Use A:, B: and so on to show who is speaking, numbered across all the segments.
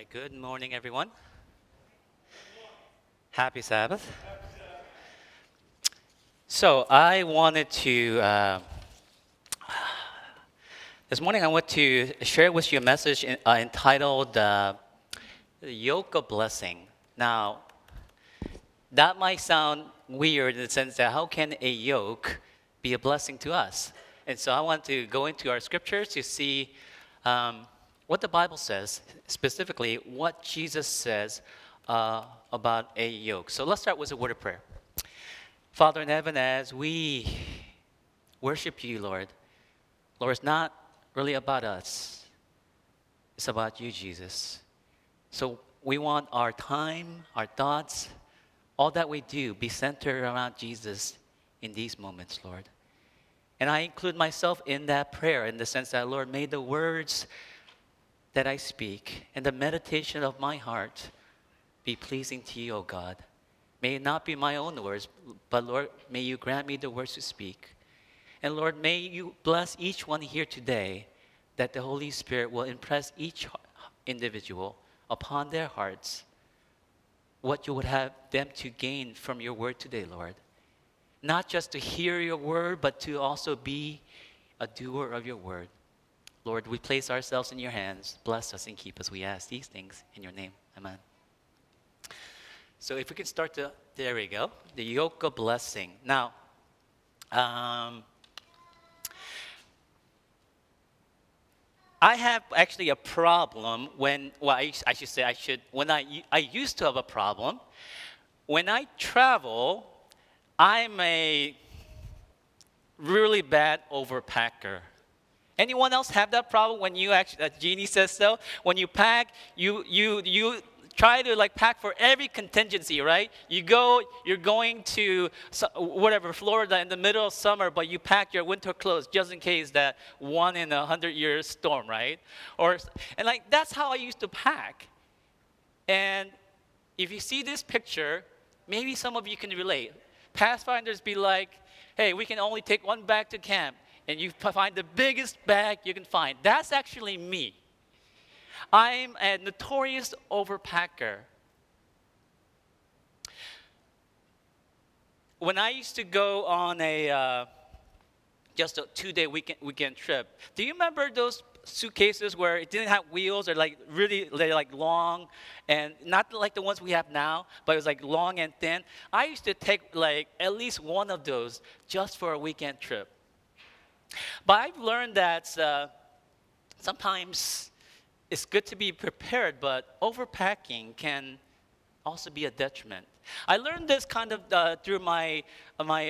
A: right, good morning, everyone. Happy Sabbath. So, this morning I want to share with you a message entitled The Yoke of Blessing. Now, that might sound weird in the sense that how can a yoke be a blessing to us? And so I want to go into our scriptures to see um, what the Bible says, specifically what Jesus says about a yoke. So let's start with a word of prayer. Father in heaven, as we worship you, Lord, it's not really about us, it's about you, Jesus. So we want our time, our thoughts, all that we do be centered around Jesus in these moments, Lord. And I include myself in that prayer in the sense that, Lord, may the words that I speak and the meditation of my heart be pleasing to you, O God. May it not be my own words, but Lord, may you grant me the words to speak. And Lord, may you bless each one here today that the Holy Spirit will impress each individual upon their hearts what you would have them to gain from your word today, Lord. Not just to hear your word, but to also be a doer of your word. Lord, we place ourselves in your hands. Bless us and keep us. We ask these things in your name. Amen. So if we can start to, there we go, the yoke of blessing. Now, um, I have actually a problem when, well, I should say, when I used to have a problem. When I travel, I'm a really bad overpacker. Anyone else have that problem when you actually, Jeannie says so? When you pack, you try to like pack for every contingency, right? You're going to whatever, Florida in the middle of summer, but you pack your winter clothes just in case that 1 in 100 year storm, right? And like that's how I used to pack. And if you see this picture, maybe some of you can relate. Pathfinders be like, hey, we can only take one bag to camp. And you find the biggest bag you can find. That's actually me. I'm a notorious overpacker. When I used to go on just a 2-day weekend trip, do you remember those suitcases where it didn't have wheels or like really they're like long and not like the ones we have now, but it was like long and thin? I used to take like at least one of those just for a weekend trip. But I've learned that sometimes it's good to be prepared, but overpacking can also be a detriment. I learned this kind of through my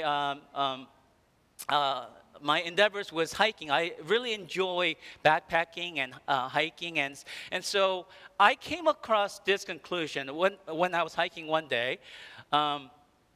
A: uh, my endeavors with hiking. I really enjoy backpacking and hiking, and so I came across this conclusion when I was hiking one day. Um,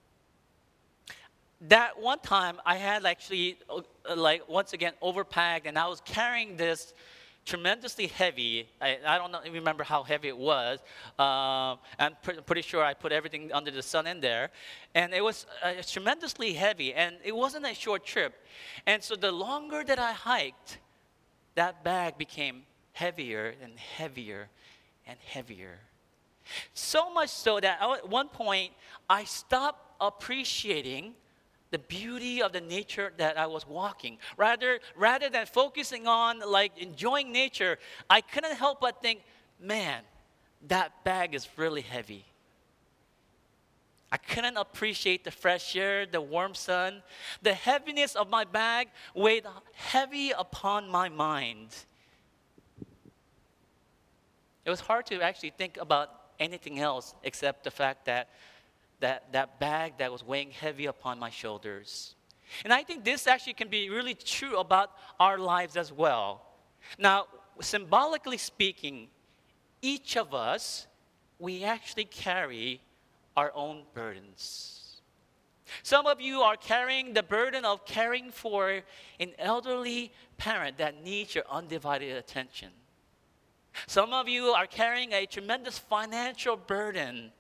A: that one time I had actually like once again overpacked, and I was carrying this tremendously heavy. I don't know, remember how heavy it was. I'm pretty sure I put everything under the sun in there, and it was tremendously heavy, and it wasn't a short trip. And so the longer that I hiked, that bag became heavier and heavier and heavier. So much so that at one point I stopped appreciating the beauty of the nature that I was walking. Rather than focusing on like enjoying nature, I couldn't help but think, man, that bag is really heavy. I couldn't appreciate the fresh air, the warm sun. The heaviness of my bag weighed heavy upon my mind. It was hard to actually think about anything else except the fact that that bag that was weighing heavy upon my shoulders. And I think this actually can be really true about our lives as well. Now, symbolically speaking, each of us, we actually carry our own burdens. Some of you are carrying the burden of caring for an elderly parent that needs your undivided attention. Some of you are carrying a tremendous financial burden.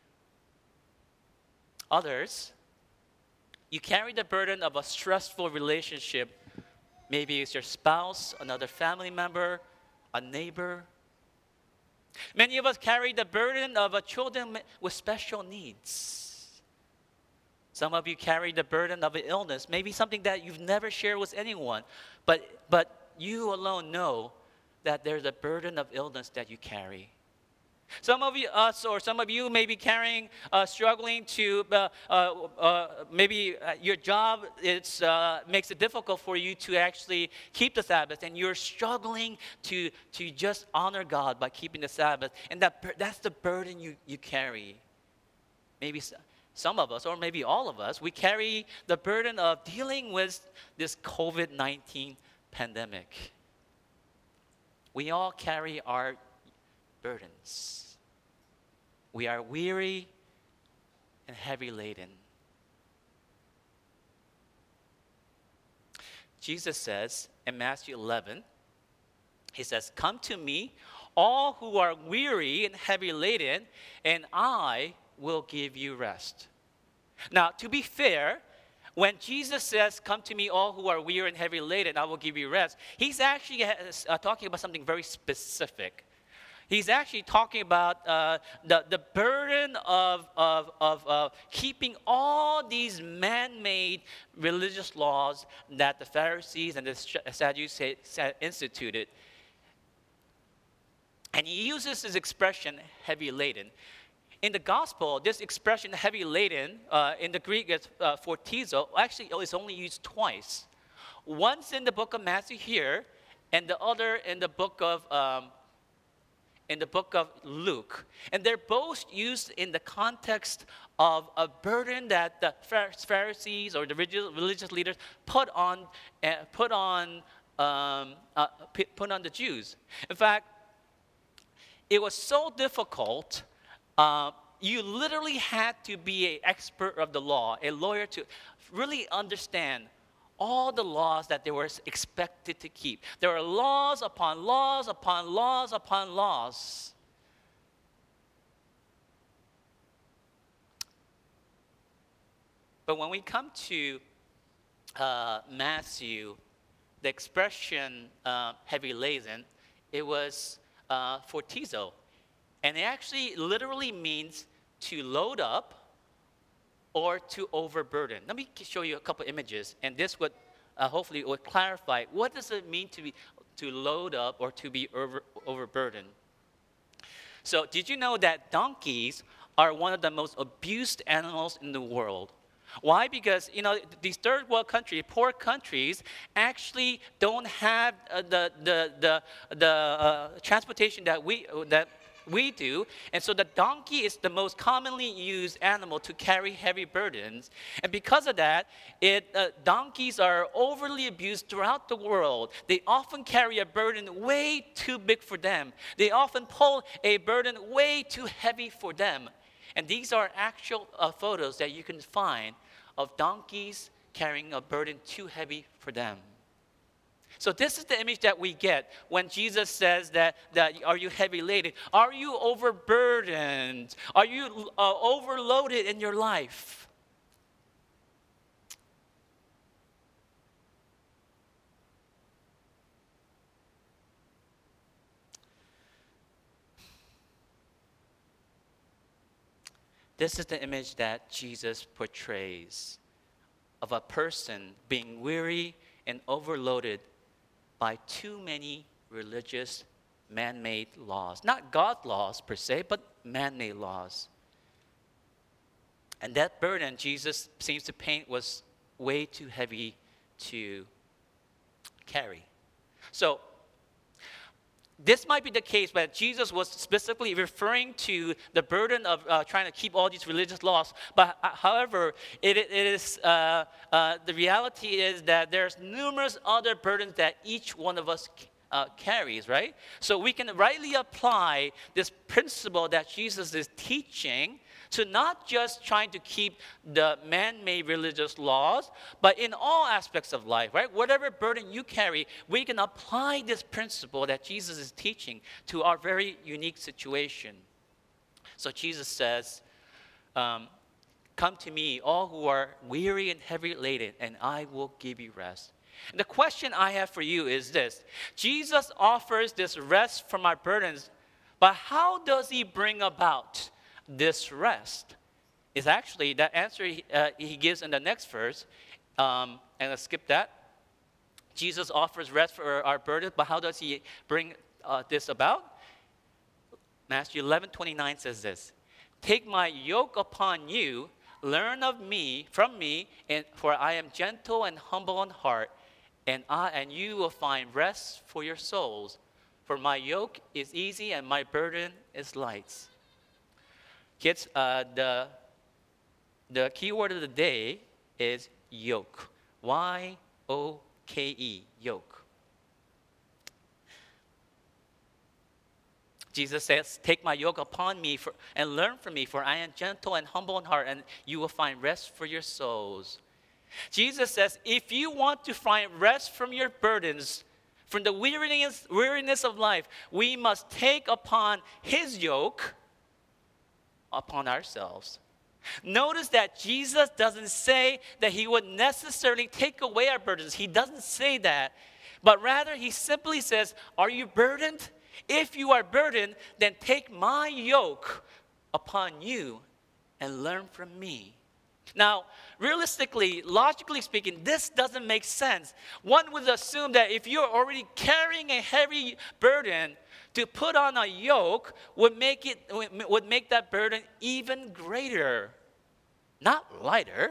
A: Others, you carry the burden of a stressful relationship. Maybe it's your spouse, another family member, a neighbor. Many of us carry the burden of children with special needs. Some of you carry the burden of an illness, maybe something that you've never shared with anyone, but you alone know that there's a burden of illness that you carry. Some of you, some of you may be carrying, struggling to, maybe your job makes it difficult for you to actually keep the Sabbath, and you're struggling to just honor God by keeping the Sabbath, and that's the burden you carry. Maybe some of us, or maybe all of us, we carry the burden of dealing with this COVID-19 pandemic. We all carry our burdens. We are weary and heavy laden. Jesus says in Matthew 11, he says, "Come to me, all who are weary and heavy laden, and I will give you rest." Now, to be fair, when Jesus says, "Come to me, all who are weary and heavy laden, I will give you rest," he's actually talking about something very specific. He's actually talking about the burden of keeping all these man-made religious laws that the Pharisees and the Sadducees instituted. And he uses this expression, heavy laden. In the gospel, this expression, heavy laden, in the Greek is fortizo, actually is only used twice. Once in the book of Matthew here, and the other in the book of Luke. And they're both used in the context of a burden that the Pharisees or the religious leaders put on the Jews. In fact, it was so difficult. You literally had to be an expert of the law, a lawyer, to really understand all the laws that they were expected to keep. There were laws upon laws upon laws upon laws. But when we come to Matthew, the expression heavy laden, it was fortizo. And it actually literally means to load up or to overburden. Let me show you a couple images, and this would hopefully would clarify what does it mean to load up or to be overburdened. So, did you know that donkeys are one of the most abused animals in the world? Why? Because these third world countries, poor countries, actually don't have the transportation that we do, and so the donkey is the most commonly used animal to carry heavy burdens, and because of that, donkeys are overly abused throughout the world. They often carry a burden way too big for them. They often pull a burden way too heavy for them, and these are actual photos that you can find of donkeys carrying a burden too heavy for them. So this is the image that we get when Jesus says that are you heavy laden? Are you overburdened? Are you overloaded in your life? This is the image that Jesus portrays of a person being weary and overloaded by too many religious man-made laws. Not God laws per se, but man-made laws. And that burden Jesus seems to paint was way too heavy to carry. So, this might be the case, but Jesus was specifically referring to the burden of trying to keep all these religious laws. But however, the reality is that there's numerous other burdens that each one of us carries, right? So we can rightly apply this principle that Jesus is teaching to not just trying to keep the man-made religious laws, but in all aspects of life, right? Whatever burden you carry, we can apply this principle that Jesus is teaching to our very unique situation. So Jesus says, "Come to me, all who are weary and heavy laden, and I will give you rest." And the question I have for you is this: Jesus offers this rest from our burdens, But how does he bring about this rest? Is actually that answer he gives in the next verse. And let's skip that. Jesus offers rest for our burden, but how does he bring this about? Matthew 11:29 says this: "Take my yoke upon you, learn of me, from me, and for I am gentle and humble in heart, and you will find rest for your souls. For my yoke is easy and my burden is light." Kids, the key word of the day is yoke. Y-O-K-E, yoke. Jesus says, "Take my yoke upon me and learn from me, for I am gentle and humble in heart, and you will find rest for your souls." Jesus says, if you want to find rest from your burdens, from the weariness of life, we must take upon his yoke upon ourselves. Notice that Jesus doesn't say that he would necessarily take away our burdens. He doesn't say that. But rather, he simply says, are you burdened? If you are burdened, then take my yoke upon you and learn from me. Now, realistically, logically speaking, this doesn't make sense. One would assume that if you're already carrying a heavy burden, to put on a yoke would make that burden even greater, not lighter.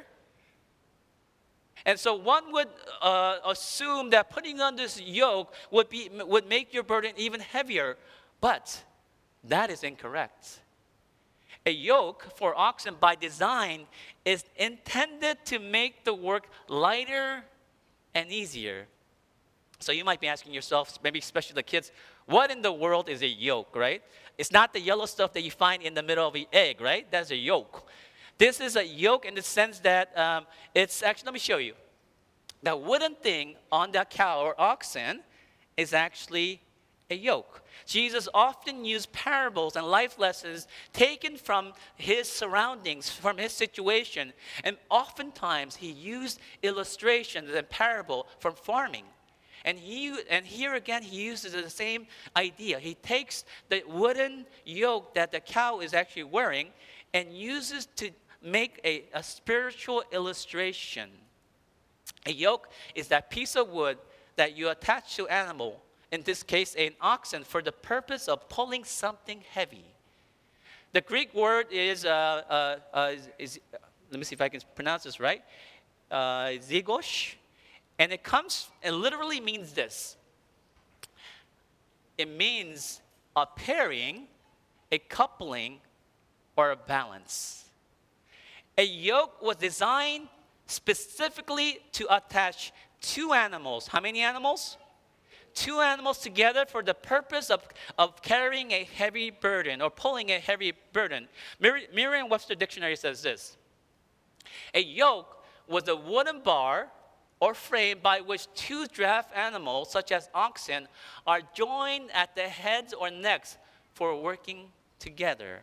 A: And so one would assume that putting on this yoke would make your burden even heavier, but that is incorrect. A yoke for oxen by design is intended to make the work lighter and easier. So you might be asking yourself, maybe especially the kids, what in the world is a yoke, right? It's not the yellow stuff that you find in the middle of the egg, right? That's a yoke. This is a yoke in the sense that it's actually, let me show you. The wooden thing on that cow or oxen is actually a yoke. Jesus often used parables and life lessons taken from his surroundings, from his situation. And oftentimes he used illustrations and parable from farming. And here again, he uses the same idea. He takes the wooden yoke that the cow is actually wearing and uses to make a spiritual illustration. A yoke is that piece of wood that you attach to an animal, in this case an oxen, for the purpose of pulling something heavy. The Greek word is let me see if I can pronounce this right, zygosh. And it literally means this. It means a pairing, a coupling, or a balance. A yoke was designed specifically to attach two animals. How many animals? Two animals together for the purpose of carrying a heavy burden or pulling a heavy burden. Merriam-Webster Dictionary says this: a yoke was a wooden bar or frame by which two draft animals, such as oxen, are joined at the heads or necks for working together.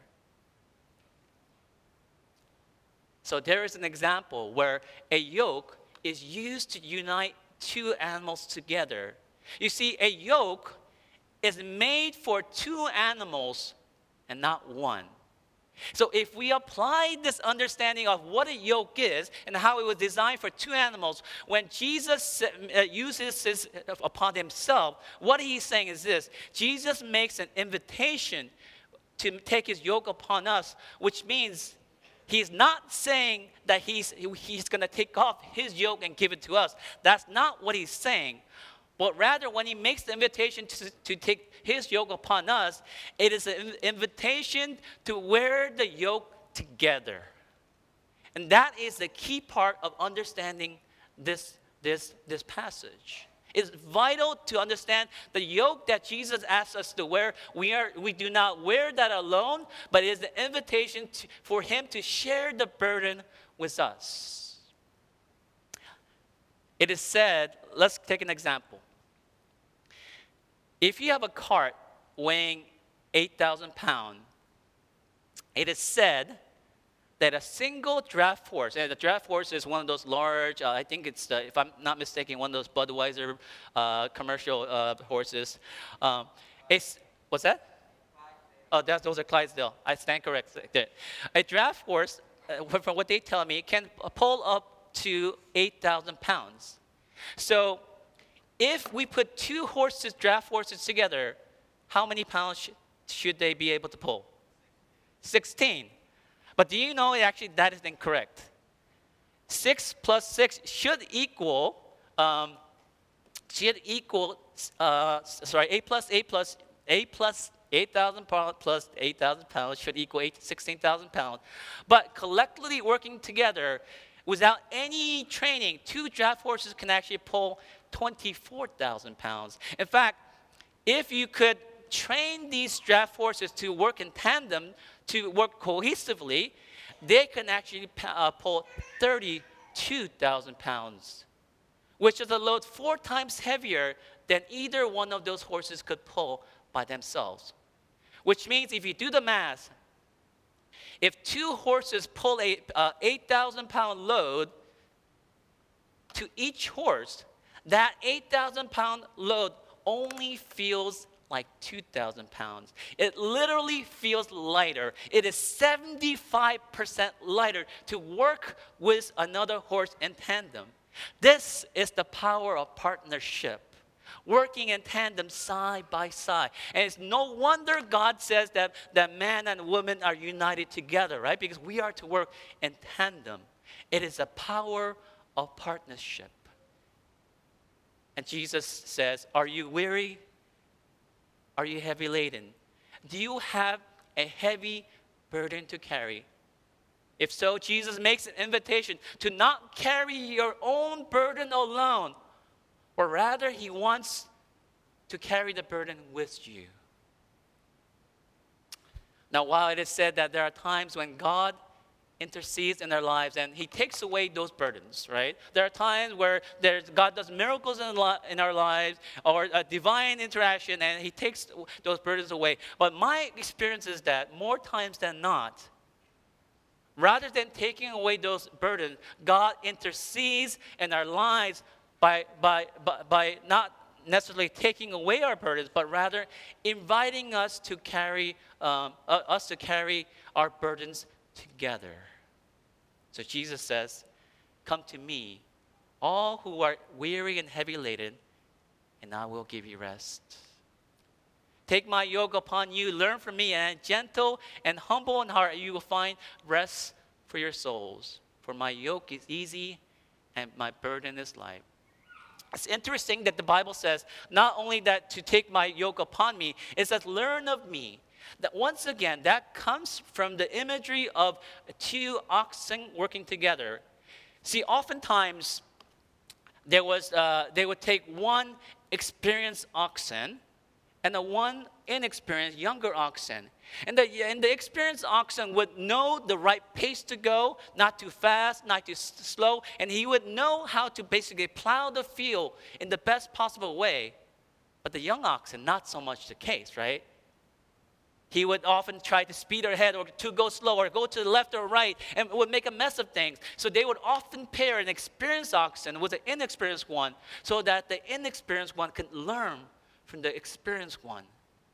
A: So there is an example where a yoke is used to unite two animals together. You see, a yoke is made for two animals and not one. So if we apply this understanding of what a yoke is and how it was designed for two animals, when Jesus uses this upon himself, what he's saying is this: Jesus makes an invitation to take his yoke upon us, which means he's not saying that he's going to take off his yoke and give it to us. That's not what he's saying. But rather, when he makes the invitation to take his yoke upon us, it is an invitation to wear the yoke together. And that is the key part of understanding this passage. It's vital to understand the yoke that Jesus asks us to wear. We do not wear that alone, but it is the invitation for him to share the burden with us. It is said, let's take an example. If you have a cart weighing 8,000 pounds, it is said that a single draft horse, and the draft horse is one of those large, I think it's, if I'm not mistaken, one of those Budweiser commercial horses. What's that? those are Clydesdale. I stand corrected. A draft horse, from what they tell me, can pull up to 8,000 pounds. So if we put two horses, draft horses together, how many pounds should they be able to pull? 16. But do you know actually that is incorrect? 6 plus 6 should equal, 8 plus 8,000 pounds plus 8,000 pounds should equal 16,000 pounds. But collectively working together, without any training, two draft horses can actually pull 24,000 pounds. In fact, if you could train these draft horses to work in tandem, to work cohesively, they can actually pull 32,000 pounds, which is a load 4 times heavier than either one of those horses could pull by themselves. Which means if you do the math, if 2 horses pull a 8,000 pound load to each horse, that 8,000 pound load only feels like 2,000 pounds. It literally feels lighter. It is 75% lighter to work with another horse in tandem. This is the power of partnership. Working in tandem side by side. And it's no wonder God says that man and woman are united together, right? Because we are to work in tandem. It is a power of partnership. And Jesus says, are you weary? Are you heavy laden? Do you have a heavy burden to carry? If so, Jesus makes an invitation to not carry your own burden alone, or rather, he wants to carry the burden with you. Now, while it is said that there are times when God intercedes in our lives and he takes away those burdens, right? There are times where God does miracles in our lives or a divine interaction and he takes those burdens away. But my experience is that more times than not, rather than taking away those burdens, God intercedes in our lives by not necessarily taking away our burdens, but rather inviting us to carry our burdens together. So Jesus says, "Come to me, all who are weary and heavy laden, and I will give you rest. Take my yoke upon you, learn from me, and gentle and humble in heart, you will find rest for your souls. For my yoke is easy, and my burden is light." It's interesting that the Bible says not only that to take my yoke upon me, it says learn of me. That once again, that comes from the imagery of 2 oxen working together. See, oftentimes they would take one experienced oxen and the one inexperienced younger oxen. And the experienced oxen would know the right pace to go, not too fast, not too slow, and he would know how to basically plow the field in the best possible way. But the young oxen, not so much the case, right? He would often try to speed ahead or to go slow or go to the left or right and would make a mess of things. So they would often pair an experienced oxen with an inexperienced one so that the inexperienced one can learn from the experienced one.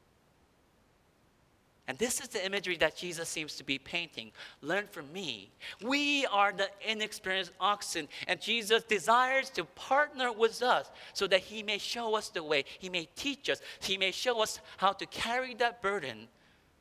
A: And this is the imagery that Jesus seems to be painting. Learn from me. We are the inexperienced oxen, and Jesus desires to partner with us so that he may show us the way. He may teach us. He may show us how to carry that burden.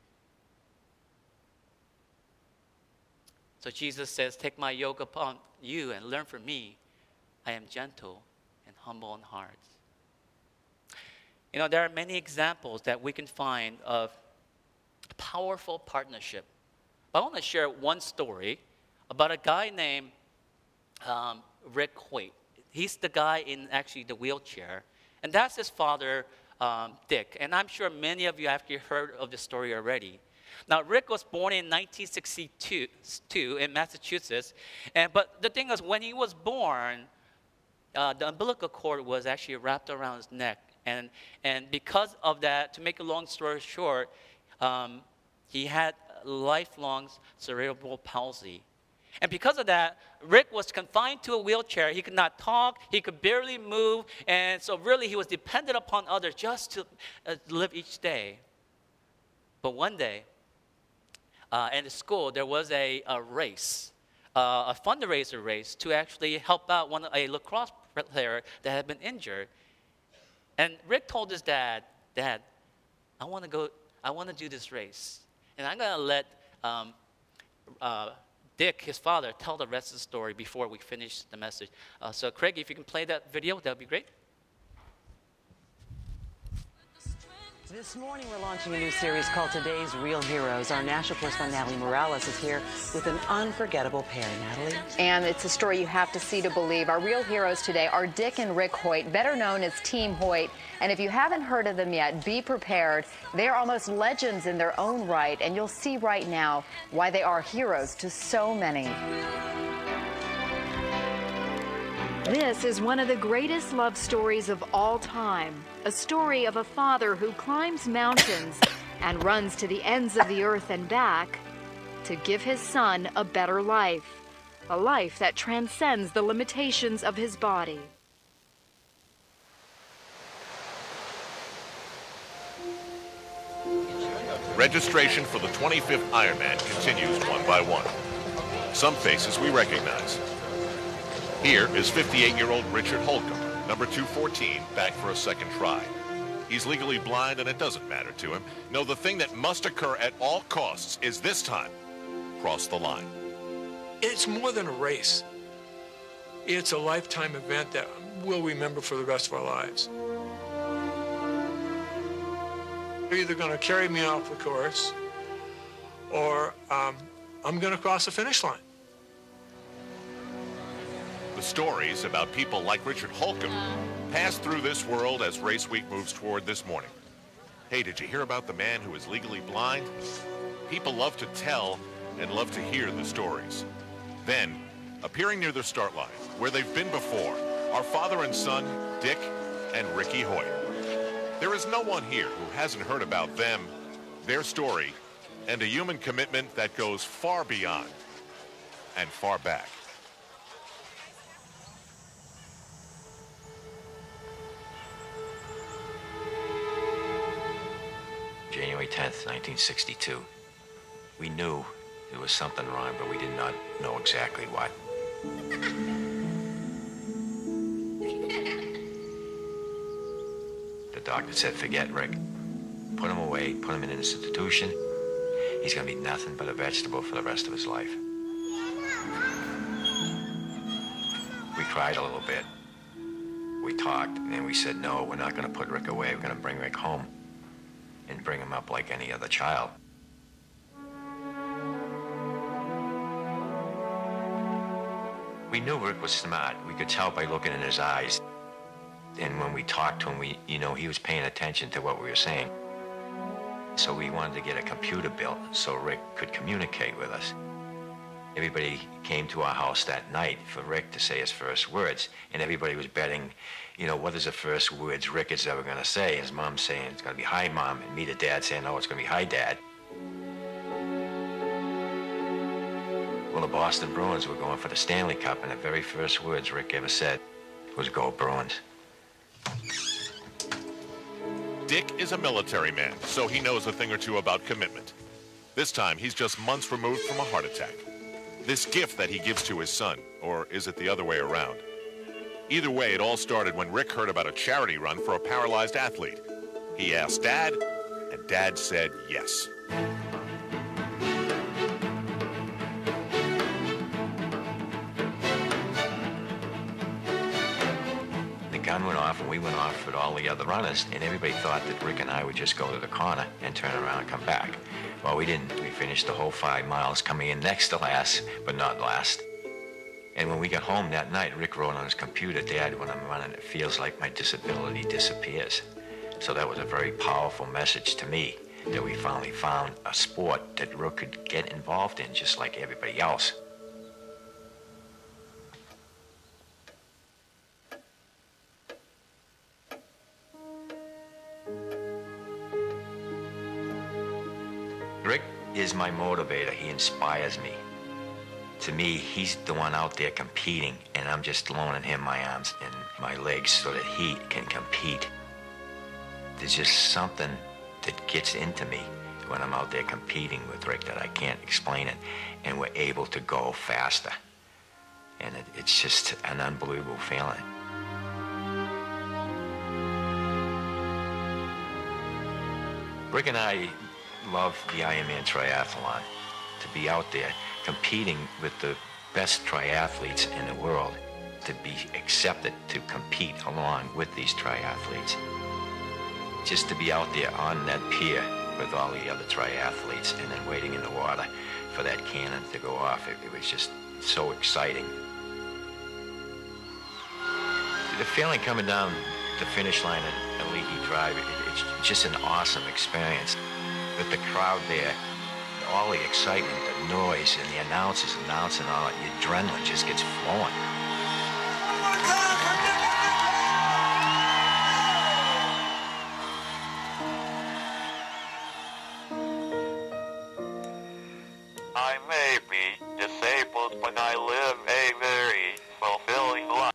A: So Jesus says, take my yoke upon you and learn from me. I am gentle and humble in heart. You know, there are many examples that we can find of powerful partnership. But I want to share one story about a guy named Rick Hoyt. He's the guy in actually the wheelchair. And that's his father, Dick. And I'm sure many of you have actually heard of the story already. Now, Rick was born in 1962 in Massachusetts. But the thing is, when he was born, the umbilical cord was actually wrapped around his neck. And because of that, to make a long story short, he had lifelong cerebral palsy. And because of that, Rick was confined to a wheelchair. He could not talk. He could barely move. And so really, he was dependent upon others just to live each day. But one day, in the school, there was a race, a fundraiser race to actually help out a lacrosse player that had been injured. And Rick told his dad, "Dad, I want to do this race, and I'm gonna let Dick, his father, tell the rest of the story before we finish the message." So Craig, if you can play that video, that would be great.
B: This morning, we're launching a new series called Today's Real Heroes. Our national correspondent, Natalie Morales, is here with an unforgettable pair. Natalie?
C: And it's a story you have to see to believe. Our real heroes today are Dick and Rick Hoyt, better known as Team Hoyt. And if you haven't heard of them yet, be prepared. They're almost legends in their own right, and you'll see right now why they are heroes to so many.
D: This is one of the greatest love stories of all time. A story of a father who climbs mountains and runs to the ends of the earth and back to give his son a better life. A life that transcends the limitations of his body.
E: Registration for the 25th Ironman continues one by one. Some faces we recognize. Here is 58-year-old Richard Holcomb, number 214, back for a second try. He's legally blind and it doesn't matter to him. No, the thing that must occur at all costs is this time, cross the line.
F: It's more than a race. It's a lifetime event that we'll remember for the rest of our lives. They're either going to carry me off the course or I'm going to cross the finish line.
E: The stories about people like Richard Holcomb pass through this world as Race Week moves toward this morning. Hey, did you hear about the man who is legally blind? People love to tell and love to hear the stories. Then, appearing near the start line, where they've been before, are father and son, Dick and Ricky Hoyt. There is no one here who hasn't heard about them, their story, and a human commitment that goes far beyond and far back.
G: January 10th, 1962. We knew there was something wrong, but we did not know exactly what. The doctor said, forget Rick. Put him away, put him in an institution. He's gonna be nothing but a vegetable for the rest of his life. We cried a little bit. We talked, and then we said, no, we're not gonna put Rick away. We're gonna bring Rick home and bring him up like any other child. We knew Rick was smart. We could tell by looking in his eyes. And when we talked to him, he was paying attention to what we were saying. So we wanted to get a computer built so Rick could communicate with us. Everybody came to our house that night for Rick to say his first words, and everybody was betting, what is the first words Rick is ever going to say? His mom saying, it's going to be, hi, Mom, and me, the dad, saying, no, it's going to be, hi, Dad. Well, the Boston Bruins were going for the Stanley Cup, and the very first words Rick ever said was, go Bruins.
E: Dick is a military man, so he knows a thing or two about commitment. This time, he's just months removed from a heart attack. This gift that he gives to his son, or is it the other way around? Either way, it all started when Rick heard about a charity run for a paralyzed athlete. He asked Dad, and Dad said yes.
G: The gun went off, and we went off with all the other runners, and everybody thought that Rick and I would just go to the corner and turn around and come back. Well, we didn't. We finished the whole 5 miles, coming in next to last, but not last. And when we got home that night, Rick wrote on his computer, Dad, when I'm running, it feels like my disability disappears. So that was a very powerful message to me, that we finally found a sport that Rick could get involved in just like everybody else. Rick is my motivator. He inspires me. To me, he's the one out there competing, and I'm just loaning him my arms and my legs so that he can compete. There's just something that gets into me when I'm out there competing with Rick that I can't explain it, and we're able to go faster. And it's just an unbelievable feeling. Rick and I love the Ironman triathlon, to be out there competing with the best triathletes in the world, to be accepted to compete along with these triathletes. Just to be out there on that pier with all the other triathletes and then waiting in the water for that cannon to go off, it was just so exciting. The feeling coming down the finish line at Leahy Drive, it's just an awesome experience. With the crowd there, all the excitement, the noise, and the announcers announcing all that, your adrenaline just gets flowing.
H: I may be disabled, but I live a very fulfilling life.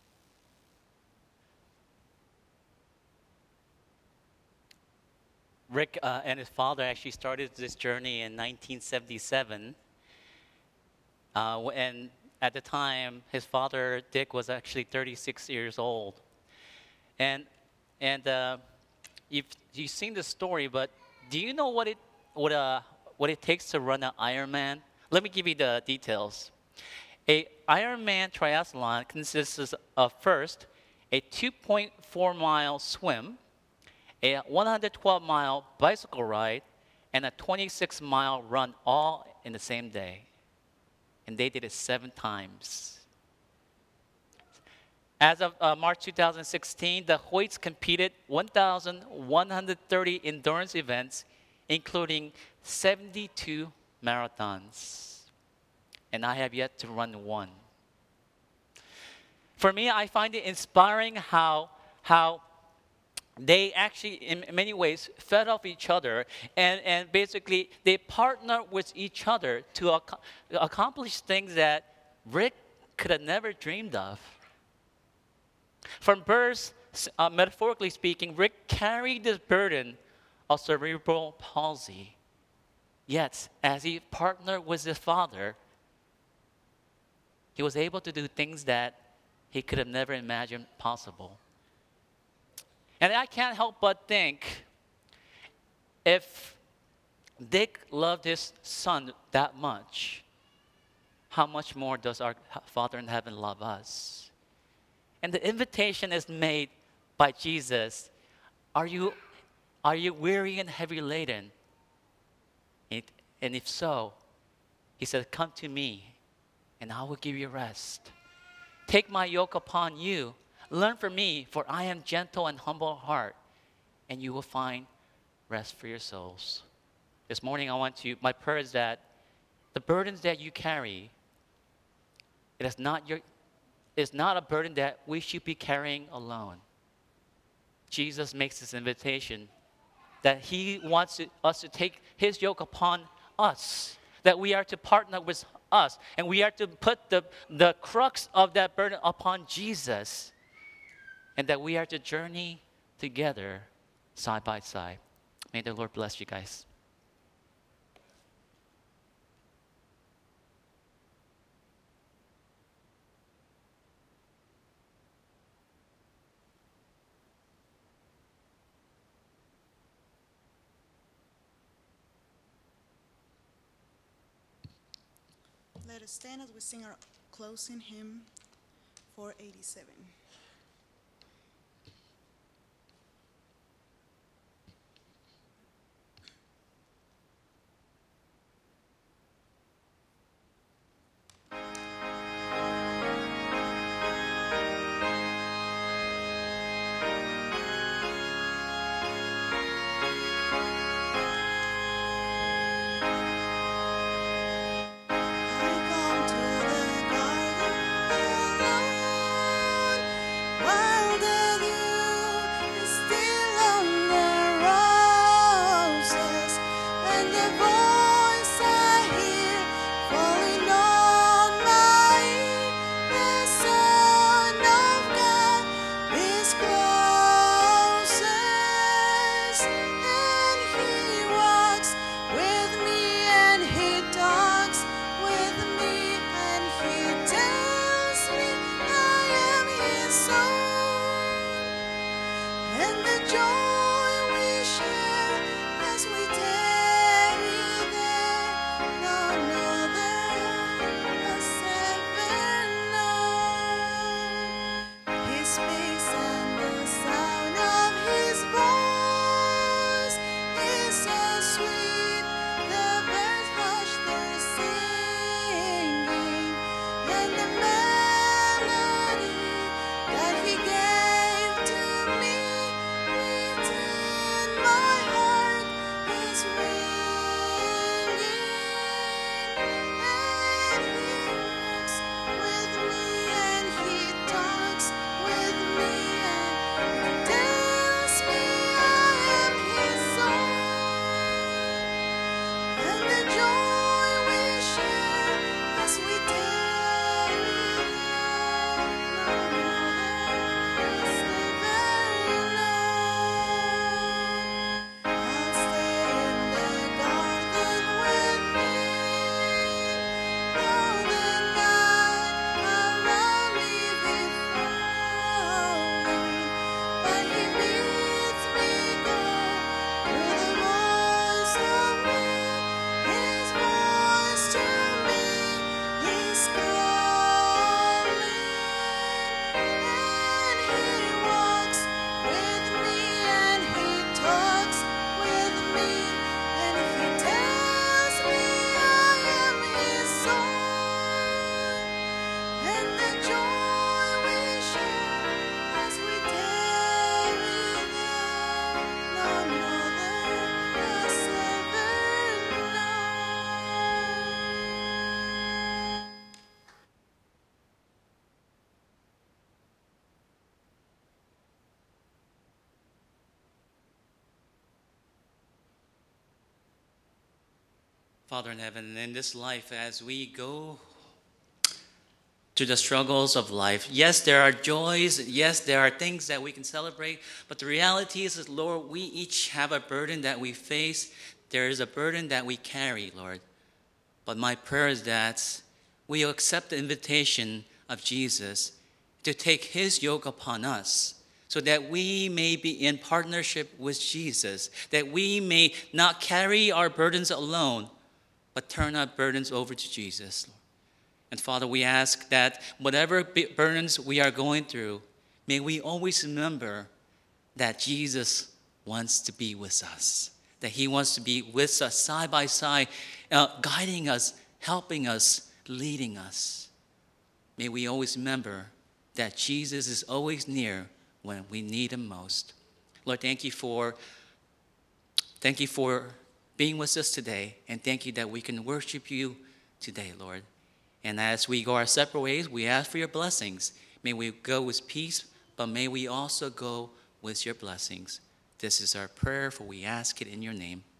A: Rick and his father actually started this journey in 1977. And at the time, his father, Dick, was actually 36 years old. And you've seen the story, but do you know what it takes to run an Ironman? Let me give you the details. A Ironman triathlon consists of first a 2.4-mile swim, a 112-mile bicycle ride, and a 26-mile run, all in the same day. And they did it 7 times. As of March 2016, the Hoyts competed 1,130 endurance events, including 72 marathons. And I have yet to run one. For me, I find it inspiring how they actually, in many ways, fed off each other, and basically they partner with each other to accomplish things that Rick could have never dreamed of. From birth, metaphorically speaking, Rick carried this burden of cerebral palsy. Yet, as he partnered with his father, he was able to do things that he could have never imagined possible. And I can't help but think, if Dick loved his son that much, how much more does our Father in heaven love us? And the invitation is made by Jesus. Are you weary and heavy laden? And if so, he said, come to me, and I will give you rest. Take my yoke upon you. Learn from me, for I am gentle and humble of heart, and you will find rest for your souls. This morning, my prayer is that the burdens that you carry, it's not a burden that we should be carrying alone. Jesus makes this invitation that he wants us to take his yoke upon us, that we are to partner with us, and we are to put the crux of that burden upon Jesus, and that we are to journey together side by side. May the Lord bless you guys.
I: Let us stand as we sing our closing hymn, 487.
A: Father in heaven, in this life, as we go to the struggles of life, yes, there are joys, yes, there are things that we can celebrate, but the reality is, Lord, we each have a burden that we face. There is a burden that we carry, Lord. But my prayer is that we accept the invitation of Jesus to take his yoke upon us, so that we may be in partnership with Jesus, that we may not carry our burdens alone, but turn our burdens over to Jesus, Lord. And Father, we ask that whatever burdens we are going through, may we always remember that Jesus wants to be with us, that he wants to be with us side by side, guiding us, helping us, leading us. May we always remember that Jesus is always near when we need him most. Lord, thank you for being with us today, and thank you that we can worship you today, Lord. And as we go our separate ways, we ask for your blessings. May we go with peace, but may we also go with your blessings. This is our prayer, for we ask it in your name.